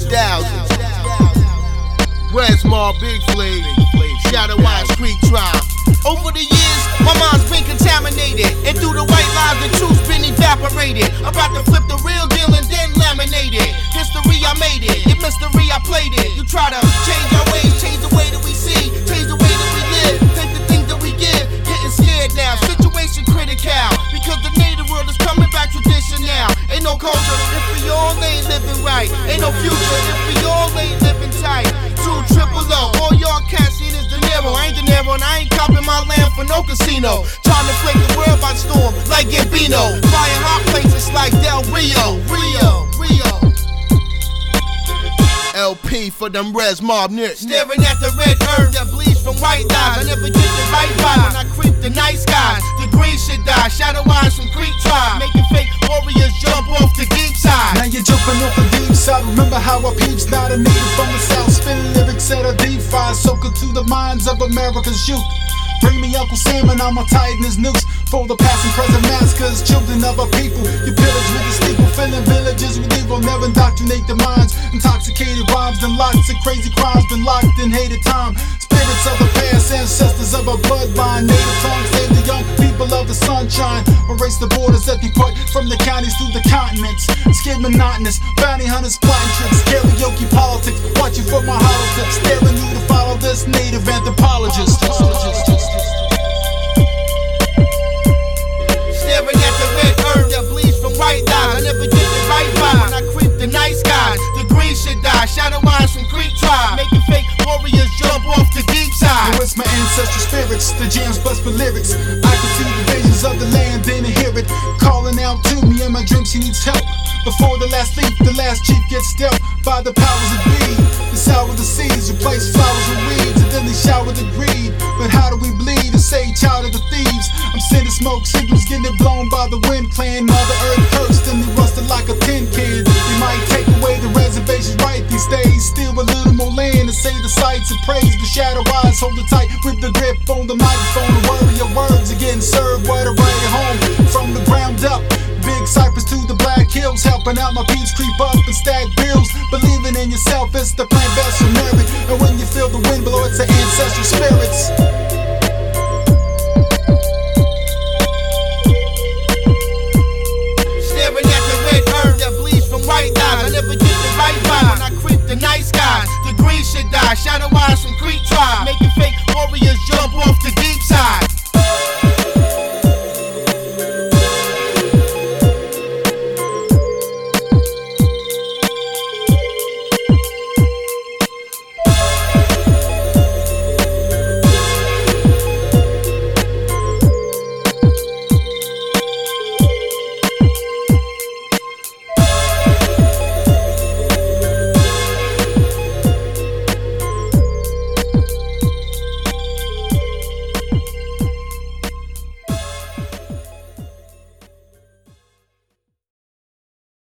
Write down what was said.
Res Mob, Big Flave, Shadow Eyes, Creek Tribe. Over the years, my mind's been contaminated, and through the white lies, the truth's been evaporated. I'm about to flip the real deal and then laminate it. History, I made it. In mystery, I played it. You try to change our ways, change the way that we see, change the way that we live, take the things that we give. Getting scared now, situation critical, because the native world is coming back tradition now. Ain't no culture if we all ain't living right. Ain't no future if we all ain't living tight. Triple O, all y'all cats seen is De Niro. I ain't De Niro and I ain't copping my land for no casino. Trying to flake the world by storm like Gambino. Flying hot places like Del Rio. LP for them Res Mob niggas. Staring at the red herb that bleeds from white lies. I never get the right vibe when I creep the night skies. The green shit die, shadow eyes from Creek Tribe, making fake warriors jump off the deep side. Now you're jumping off the deep side. Remember how I peeps, not a native from the south, spinning lyrics at a defy, soaking to the minds of America's youth. Bring me Uncle Sam and I'ma tighten his noose for the past and present massacres, children of our people. You pillage with the steeple, filling villages with evil. Never indoctrinate the minds, intoxicated rhymes, and lots of crazy crimes been locked in hated time. Spirits of the past, ancestors of our bloodline, native tongues, save the young people of the sunshine. Erase the borders that they put from the counties through the continents. Skid monotonous, bounty hunters plotting tricks, karaoke politics. Watching for my holotips, staring you to follow this native anthropologist. Staring at the red herb that bleeds from white lies. I never get the right vibe when I creep the night skies. The green shit die, shadow eyes from Creek Tribe, making fake warriors jump off the deep side. Oh, it's my ancestral spirits, the jams bust for lyrics. I can see the visions of the land, then hear it calling out to me in my dreams. She needs help. Before the last leaf, the last chief gets dealt by the powers that be. The sour the seeds, replace flowers with weeds, and then they shower the greed. But how do we bleed and say child of the thieves? I'm sending smoke signals, getting it blown by the wind, playing Mother Earth cursed, and they rusted like a tin can. They might take away the reservations right these days, steal a little more land and say the sights of praise. But shadow eyes hold it tight with the grip on the microphone. The warrior words are getting served right at home from the ground up. Big Cypress to the Black Hills, helping out my peeps creep up and stack bills. Believing in yourself, it's the plan.